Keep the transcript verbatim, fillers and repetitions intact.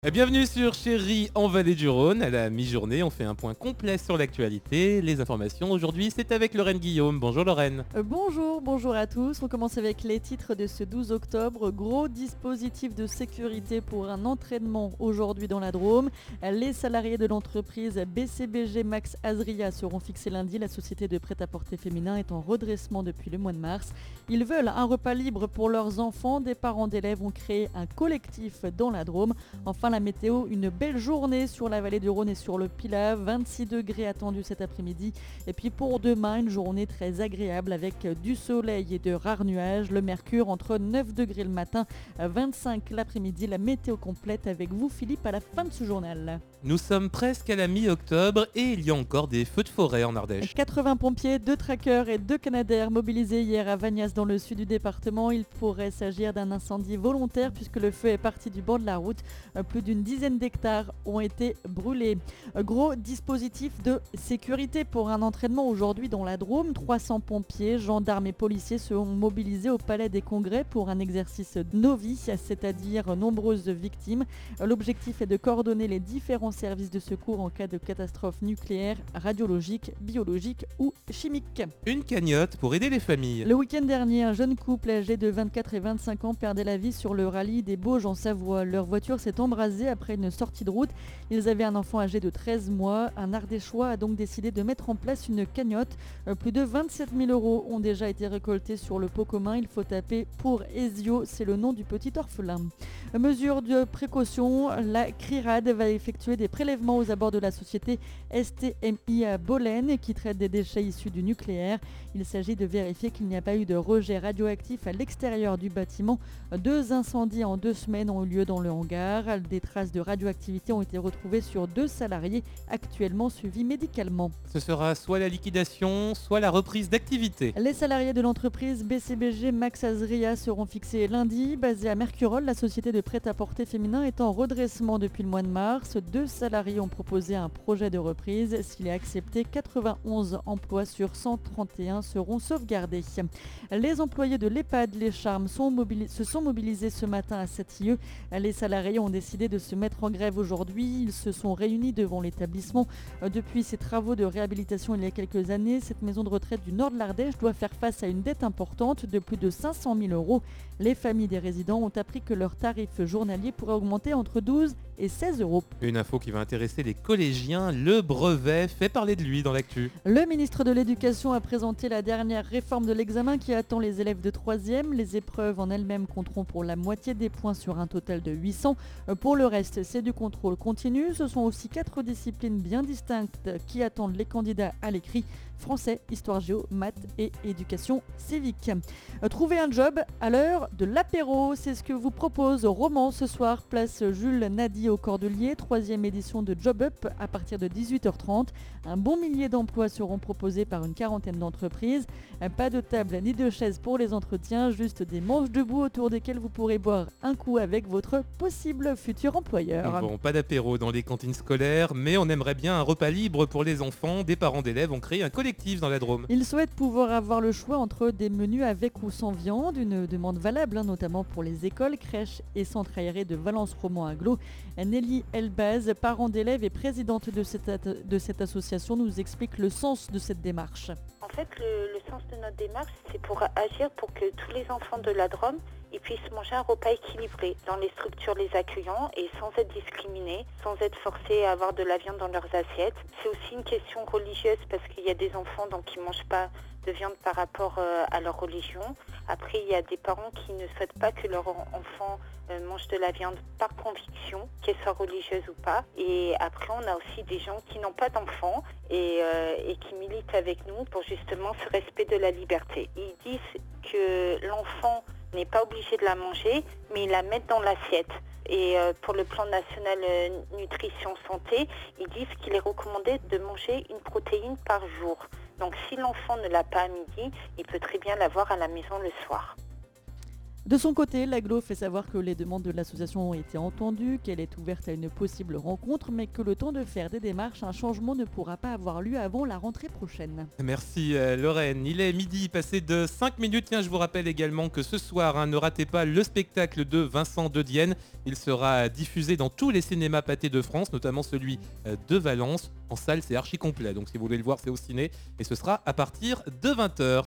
Bienvenue sur Chérie en Vallée du Rhône. À la mi-journée, on fait un point complet sur l'actualité. Les informations aujourd'hui, c'est avec Lorraine Guillaume. Bonjour Lorraine. Euh, Bonjour, bonjour à tous. On commence avec les titres de ce douze octobre. Gros dispositif de sécurité pour un entraînement aujourd'hui dans la Drôme. Les salariés de l'entreprise B C B G Max Azria seront fixés lundi. La société de prêt-à-porter féminin est en redressement depuis le mois de mars. Ils veulent un repas libre pour leurs enfants. Des parents d'élèves ont créé un collectif dans la Drôme. Enfin, la météo, une belle journée sur la vallée du Rhône et sur le Pilat. vingt-six degrés attendus cet après-midi. Et puis pour demain, une journée très agréable avec du soleil et de rares nuages. Le mercure entre neuf degrés le matin, vingt-cinq l'après-midi. La météo complète avec vous, Philippe, à la fin de ce journal. Nous sommes presque à la mi-octobre et il y a encore des feux de forêt en Ardèche. quatre-vingts pompiers, deux trackers et deux canadaires mobilisés hier à Vagnas dans le sud du département. Il pourrait s'agir d'un incendie volontaire puisque le feu est parti du bord de la route. Plus d'une dizaine d'hectares ont été brûlés. Gros dispositif de sécurité pour un entraînement aujourd'hui dans la Drôme. trois cents pompiers, gendarmes et policiers seront mobilisés au Palais des Congrès pour un exercice novice, c'est-à-dire nombreuses victimes. L'objectif est de coordonner les différents services de secours en cas de catastrophe nucléaire, radiologique, biologique ou chimique. Une cagnotte pour aider les familles. Le week-end dernier, un jeune couple âgé de vingt-quatre et vingt-cinq ans perdait la vie sur le rallye des Bauges en Savoie. Leur voiture s'est embrasée après une sortie de route. Ils avaient un enfant âgé de treize mois. Un Ardéchois a donc décidé de mettre en place une cagnotte. Plus de vingt-sept mille euros ont déjà été récoltés sur le pot commun. Il faut taper pour Ezio, c'est le nom du petit orphelin. Mesure de précaution, la CRIRAD va effectuer des prélèvements aux abords de la société S T M I à Bolène qui traite des déchets issus du nucléaire. Il s'agit de vérifier qu'il n'y a pas eu de rejet radioactif à l'extérieur du bâtiment. Deux incendies en deux semaines ont eu lieu dans le hangar. Des traces de radioactivité ont été retrouvées sur deux salariés actuellement suivis médicalement. Ce sera soit la liquidation, soit la reprise d'activité. Les salariés de l'entreprise B C B G Max Azria seront fixés lundi. Basée à Mercurol, la société de prêt-à-porter féminin est en redressement depuis le mois de mars. Deux salariés ont proposé un projet de reprise. S'il est accepté, quatre-vingt-onze emplois sur cent trente et un seront sauvegardés. Les employés de l'EHPAD Les Charmes sont mobilis- se sont mobilisés ce matin à Saint-Thieu. Les salariés ont décidé de se mettre en grève aujourd'hui. Ils se sont réunis devant l'établissement. Depuis ses travaux de réhabilitation il y a quelques années, cette maison de retraite du nord de l'Ardèche doit faire face à une dette importante de plus de cinq cent mille euros. Les familles des résidents ont appris que leur tarif journalier pourrait augmenter entre douze et seize euros. Une info qui va intéresser les collégiens, le brevet fait parler de lui dans l'actu. Le ministre de l'Éducation a présenté la dernière réforme de l'examen qui attend les élèves de troisième. Les épreuves en elles-mêmes compteront pour la moitié des points sur un total de huit cents. Pour le reste, c'est du contrôle continu. Ce sont aussi quatre disciplines bien distinctes qui attendent les candidats à l'écrit: français, histoire géo, maths et éducation civique. Trouver un job à l'heure de l'apéro, c'est ce que vous propose Roman ce soir, place Jules Nadi au Cordelier, troisième édition de Job Up à partir de dix-huit heures trente. Un bon millier d'emplois seront proposés par une quarantaine d'entreprises. Pas de table ni de chaise pour les entretiens, juste des manches debout autour desquelles vous pourrez boire un coup avec votre possible futur employeur. Bon, pas d'apéro dans les cantines scolaires, mais on aimerait bien un repas libre pour les enfants. Des parents d'élèves ont créé un collectif dans la Drôme. Ils souhaitent pouvoir avoir le choix entre des menus avec ou sans viande, une demande valable hein, notamment pour les écoles, crèches et centres aérés de Valence-Romand Aglo. Nelly Elbaz, parent d'élèves et présidente de cette, de cette association, nous explique le sens de cette démarche. En fait, le, le sens de notre démarche, c'est pour agir pour que tous les enfants de la Drôme ils puissent manger un repas équilibré dans les structures les accueillant et sans être discriminés, sans être forcés à avoir de la viande dans leurs assiettes. C'est aussi une question religieuse parce qu'il y a des enfants donc, qui ne mangent pas de viande par rapport euh, à leur religion. Après, il y a des parents qui ne souhaitent pas que leur enfant euh, mange de la viande par conviction, qu'elle soit religieuse ou pas. Et après, on a aussi des gens qui n'ont pas d'enfants et, euh, et qui militent avec nous pour justement ce respect de la liberté. Ils disent que l'enfant n'est pas obligé de la manger, mais ils la mettent dans l'assiette. Et euh, pour le plan national euh, nutrition santé, ils disent qu'il est recommandé de manger une protéine par jour. Donc si l'enfant ne l'a pas à midi, il peut très bien l'avoir à la maison le soir. De son côté, l'Aglo fait savoir que les demandes de l'association ont été entendues, qu'elle est ouverte à une possible rencontre, mais que le temps de faire des démarches, un changement ne pourra pas avoir lieu avant la rentrée prochaine. Merci euh, Lorraine. Il est midi passé de cinq minutes. Tiens, je vous rappelle également que ce soir, hein, ne ratez pas le spectacle de Vincent de Dienne. Il sera diffusé dans tous les cinémas pâtés de France, notamment celui euh, de Valence. En salle, c'est archi complet. Donc si vous voulez le voir, c'est au ciné. Et ce sera à partir de vingt heures.